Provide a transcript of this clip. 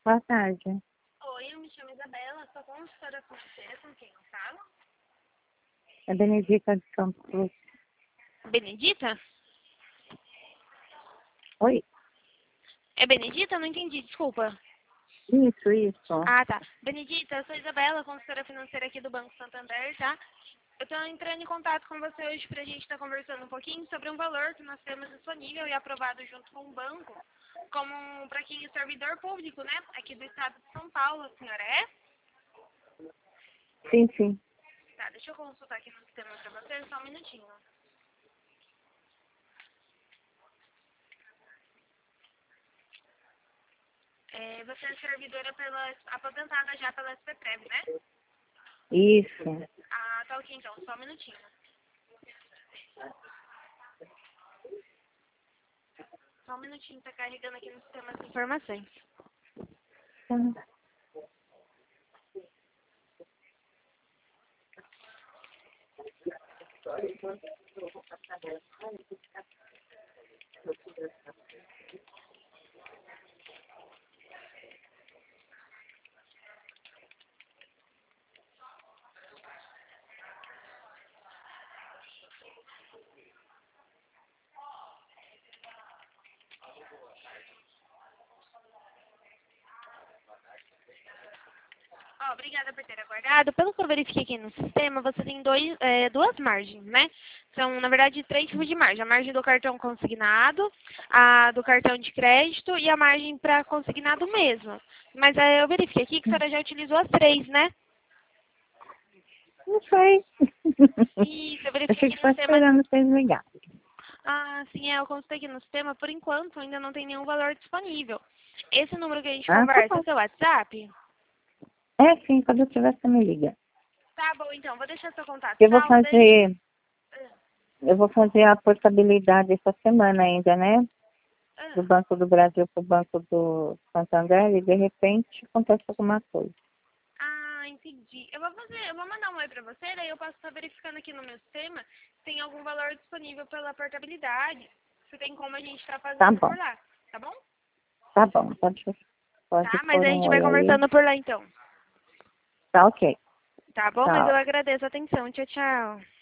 Boa tarde. Oi, eu me chamo Isabela, sou consultora financeira, com quem eu falo? É Benedita de Campos. Benedita? Oi? É Benedita? Não entendi, desculpa. Isso. Ah, tá. Benedita, eu sou Isabela, consultora financeira aqui do Banco Santander, tá? Eu tô entrando em contato com você hoje pra gente estar conversando um pouquinho sobre um valor que nós temos disponível e aprovado junto com o banco, como para quem é servidor público, né? Aqui do estado de São Paulo, a senhora é? Sim. Tá, deixa eu consultar aqui no sistema pra você, só um minutinho. Você é servidora aposentada já pela SPPREV, né? Isso. Ah, tá ok então, só um minutinho. Só um minutinho, tá carregando aqui no sistema as informações. Ó, obrigada por ter aguardado. Pelo que eu verifiquei aqui no sistema, você tem duas margens, né? São, na verdade, 3 tipos de margem. A margem do cartão consignado, a do cartão de crédito e a margem para consignado mesmo. Mas eu verifiquei aqui que a senhora já utilizou as 3, né? Não sei. Isso, eu Eu verifiquei fico aqui só no sistema. esperando vocês ligar. Ah, sim, eu consultei aqui no sistema. Por enquanto, ainda não tem nenhum valor disponível. Esse número que a gente Ah, tá conversa é bom. o seu WhatsApp? É sim, quando eu tiver, você me liga. Tá bom, então. Vou deixar seu contato Eu vou salvo. fazer, eu vou fazer a portabilidade essa semana ainda, né? Do Banco do Brasil para o Banco do Santander e de repente acontece alguma coisa. Ah, entendi. Eu vou mandar um oi pra você, daí eu posso estar verificando aqui no meu sistema se tem algum valor disponível pela portabilidade. Se tem como a gente estar Tá fazendo bom, por lá, tá bom? tá bom. Pode Tá, mas pôr a um gente vai oi aí. conversando por lá então. Tá ok. Tá bom? Mas eu Tchau. agradeço a atenção. Tchau, tchau.